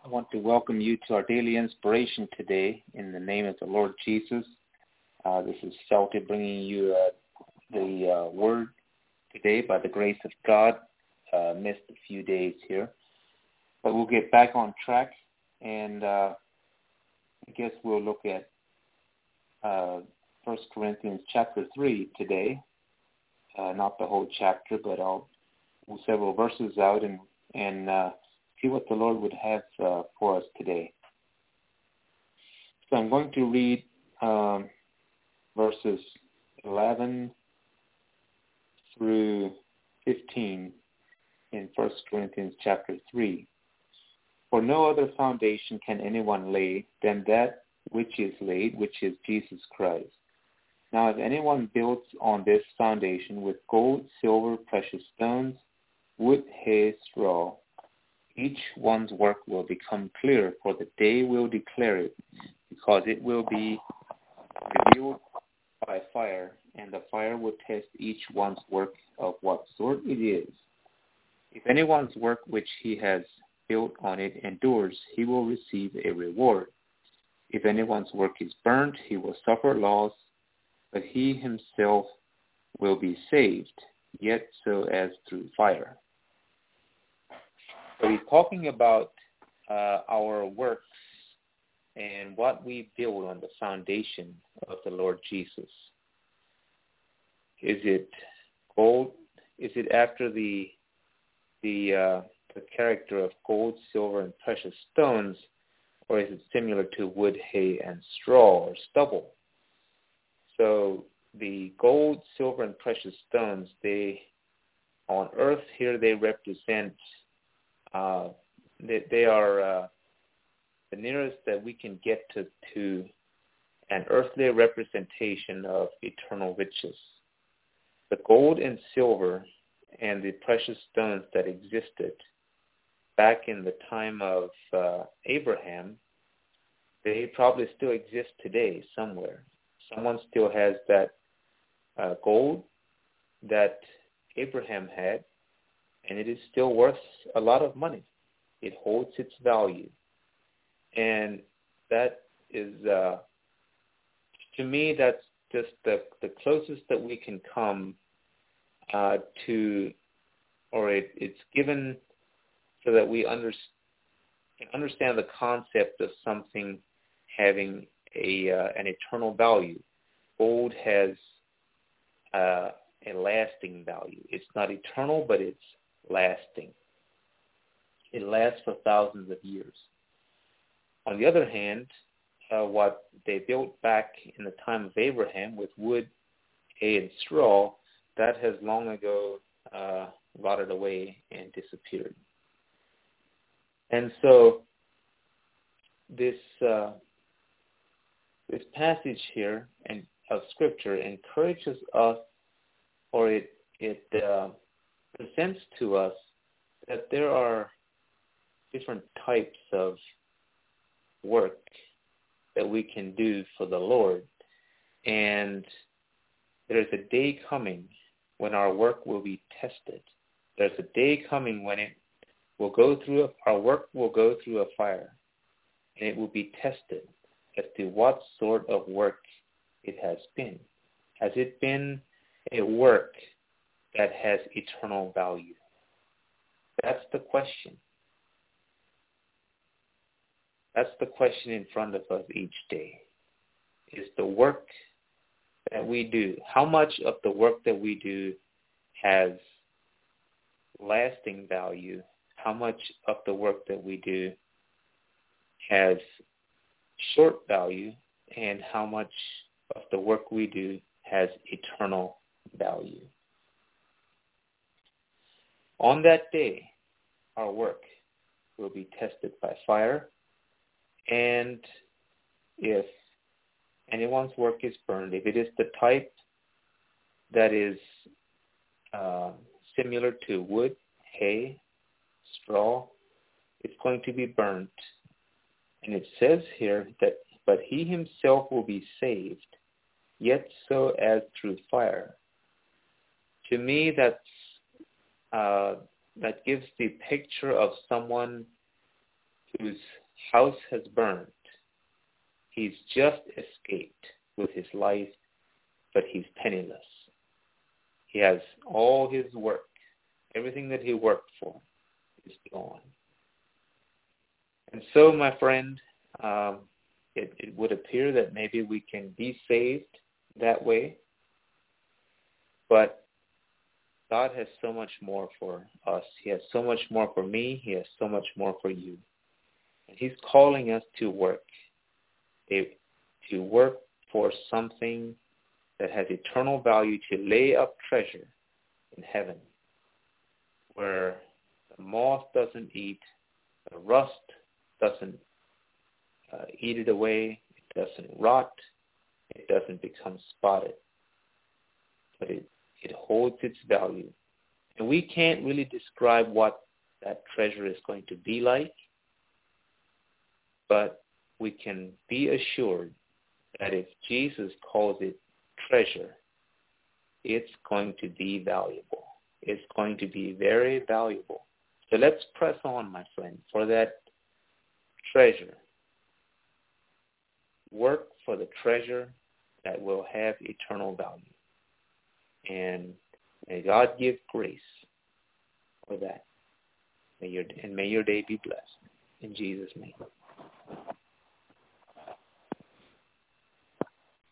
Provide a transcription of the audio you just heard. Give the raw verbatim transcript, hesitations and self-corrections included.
I want to welcome you to our daily inspiration today in the name of the Lord Jesus. Uh, this is Shelty bringing you uh, the uh, word today by the grace of God. Uh, missed a few days here, but we'll get back on track, and uh, I guess we'll look at uh, First Corinthians chapter three today. Uh, not the whole chapter, but I'll pull several verses out and and uh, see what the Lord would have uh, for us today. So I'm going to read um, verses eleven through fifteen in First Corinthians chapter three. For no other foundation can anyone lay than that which is laid, which is Jesus Christ. Now if anyone builds on this foundation with gold, silver, precious stones, wood, hay, straw, each one's work will become clear, for the day will declare it, because it will be revealed by fire, and the fire will test each one's work of what sort it is. If anyone's work which he has built on it endures, he will receive a reward. If anyone's work is burnt, he will suffer loss, but he himself will be saved, yet so as through fire. So he's talking about uh, our works and what we build on the foundation of the Lord Jesus. Is it gold? Is it after the the uh, the character of gold, silver, and precious stones, or is it similar to wood, hay, and straw or stubble? So the gold, silver, and precious stones, they on earth here they represent. Uh, they, they are uh, the nearest that we can get to, to an earthly representation of eternal riches. The gold and silver and the precious stones that existed back in the time of uh, Abraham, they probably still exist today somewhere. Someone still has that uh, gold that Abraham had, and it is still worth a lot of money. It holds its value. And that is, uh, to me, that's just the, the closest that we can come uh, to, or it, it's given so that we under, can understand the concept of something having a uh, an eternal value. Gold has uh, a lasting value. It's not eternal, but it's lasting. It lasts for thousands of years. On the other hand, uh, what they built back in the time of Abraham with wood, hay, and straw, that has long ago uh, rotted away and disappeared. And so this uh, this passage here and of Scripture encourages us, or it it uh, presents to us that there are different types of work that we can do for the Lord. And there's a day coming when our work will be tested. There's a day coming when it will go through, a, our work will go through a fire, and it will be tested as to what sort of work it has been. Has it been a work that has eternal value? That's the question. That's the question in front of us each day. Is the work that we do, how much of the work that we do has lasting value? How much of the work that we do has short value? And how much of the work we do has eternal value? On that day, our work will be tested by fire. And if anyone's work is burned, if it is the type that is uh, similar to wood, hay, straw, it's going to be burnt. And it says here that, but he himself will be saved, yet so as through fire. To me, that's uh, that gives the picture of someone whose house has burned. He's just escaped with his life, but he's penniless. He has all his work, everything that he worked for is gone. And so, my friend, um, it, it would appear that maybe we can be saved that way, but God has so much more for us. He has so much more for me. He has so much more for you. And he's calling us to work, a, to work for something that has eternal value, to lay up treasure in heaven, where the moth doesn't eat, the rust doesn't uh, eat it away, it doesn't rot, it doesn't become spotted, but it, it holds its value. And we can't really describe what that treasure is going to be like, but we can be assured that if Jesus calls it treasure, it's going to be valuable. It's going to be very valuable. So let's press on, my friend, for that treasure. Work for the treasure that will have eternal value. And may God give grace for that. May your, and may your day be blessed. In Jesus' name.